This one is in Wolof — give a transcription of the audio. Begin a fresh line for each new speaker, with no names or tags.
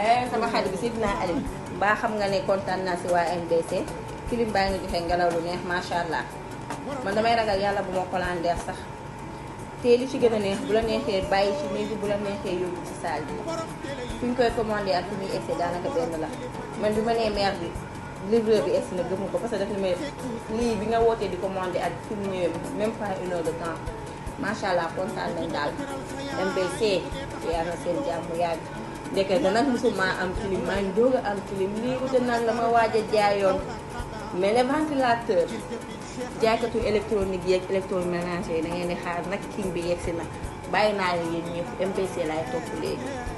sama xarit bi Sidna Alim mbaa xam nga ne kontaan naa si waa MBC clim baa ngi joxe ngelaw lu neex macha allah man damay ragal yàlla bu ma colandeer sax te li ci gën a neex bu la neexee bàyyi ci néeg bi bu la neexee yóbbu ci salle bi fi ñu koy commandé ak fi muy egsi daanaka benn la man bi ma nee maire bi livreur bi egsi na gëmu ko parce que daf ni may lii bi nga wootee di commandé ak fi mu ñëwee même pas une heure de temps macha allah kontaan nañ daal MBC yaa na seen jàmm yàgg ndeke da nag musuma am clim maa ngi doog a am clim lii ute nag la ma waaj a jaayoon mais les ventilateurs jaaykatu électronique yeeg électroménager yi da ngeen di xaar nag king bi yegsi na bàyyi naa leen yéen ñëpp MBC laay topp léegi